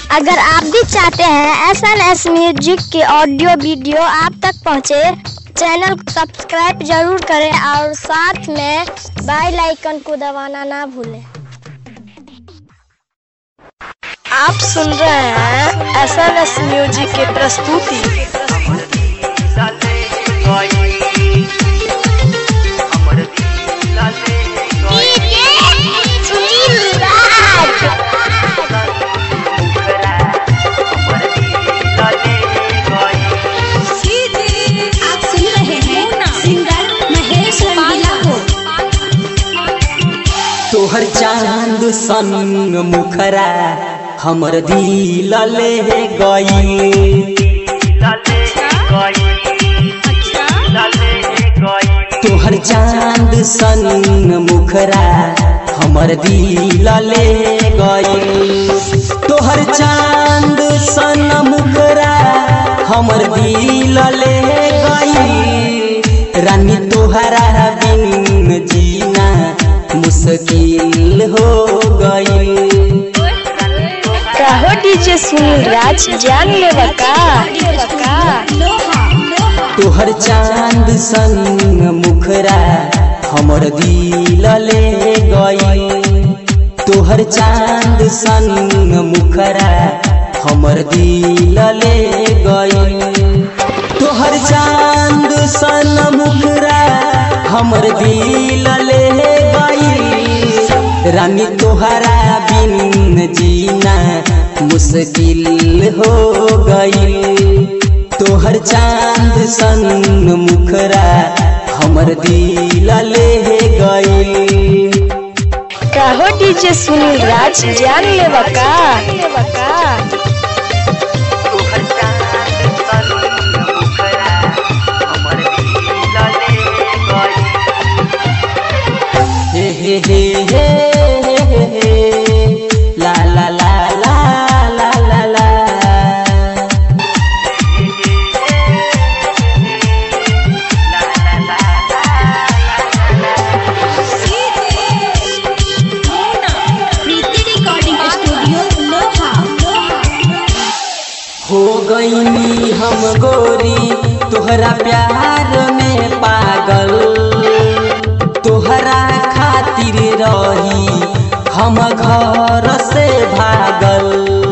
अगर आप भी चाहते हैं SNS म्यूजिक के ऑडियो वीडियो आप तक पहुंचे, चैनल को सब्सक्राइब जरूर करें और साथ में बेल आइकन को दबाना ना भूलें। आप सुन रहे हैं SNS म्यूजिक की प्रस्तुति। तोहर चांद संग मुखरा हमर दिल ले गई। तोहर चांद संग मुखरा हमर दिल ले गई। तोहर चांद संग मुखरा हमर दिल ले गई। रानी तोहरा बिन जीना मुश्किल हो गई। कहो डीजे सुनील राज जान ले बका। तोहर चांद संग मुखरा हमर दिल ले गई। तोहर चांद संग मुखरा हमर दिल ले गई। तोहर चांद संग मुखरा हमर दिल ले गई। रानी तोहरा बिन जीना मुश्किल हो गई। तोहर चांद संग मुखरा हमर दिल ले गई। कहो डीजे सुनील राज जान ले बका। हे ला ला ला ला ला ला ला। हो गईनी हम गोरी तोहरा प्यार में पागल। तोहरा खातिर रही हम घर से भागल।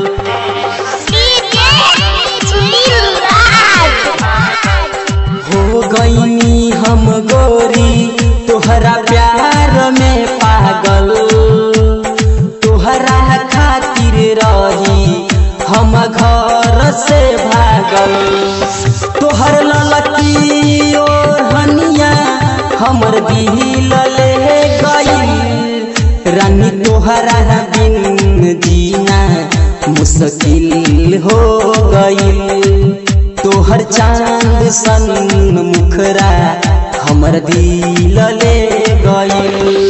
हो गईनी हम गोरी तोहरा प्यार में पागल। तोहरा खातिर रही हम घर से भागल। तोहर ललकी ओढ़निया हमर दिल ले गई। रानी तोहरा बिन जीना मुश्किल हो गई। तोहर चांद संग मुखरा हमर दिल ले गई।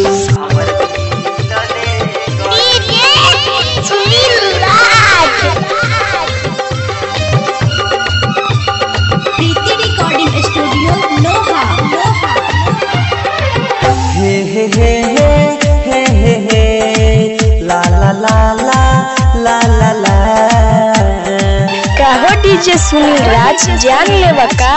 ला ला ला ला ला ला ला। कहो डीजे सुनील राज जान ले बका।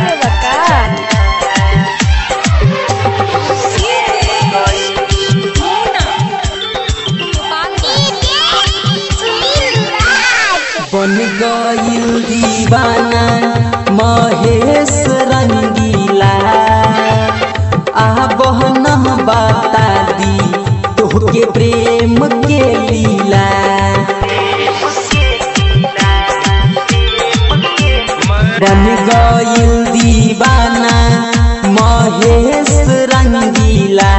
बन गइल दीवाना महेश रंगीला। आब न बता दी तोहके प्रेम के लीला। बन गइल दीवाना महेश रंगीला।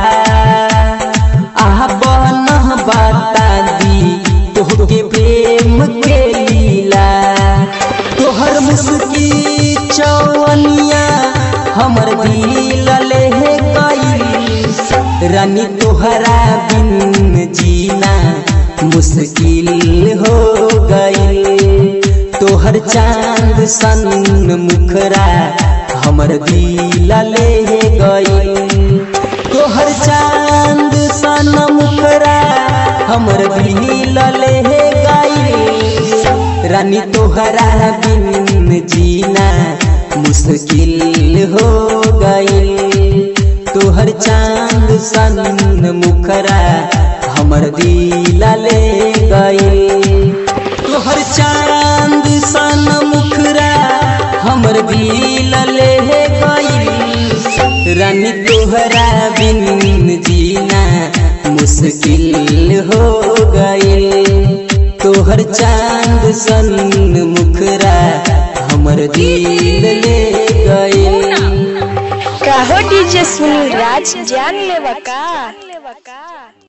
आब न बता दी तोहके प्रेम के लीला। तोहर मुस्की चौनिया हमर दिल ले गई। रानी तोहरा बिन जीना मुश्किल हो गई। तोहर चांद संग मुखरा हमर दिल ले गई। तोहर चांद संग मुखरा हमर दिल ले गई। रानी तोहरा बिन जीना मुश्किल हो गई। तोहर चांद सन मुखरा हमर दिला ले गई। तोहर चांद सन मुखरा हमर दिला ले गई। रानी तोहरा बिन जीना मुश्किल हो गई। तोहर चांद सन मुखरा हमर दिल ले गई। काहो डीजे सुनील राज जान लेवा का।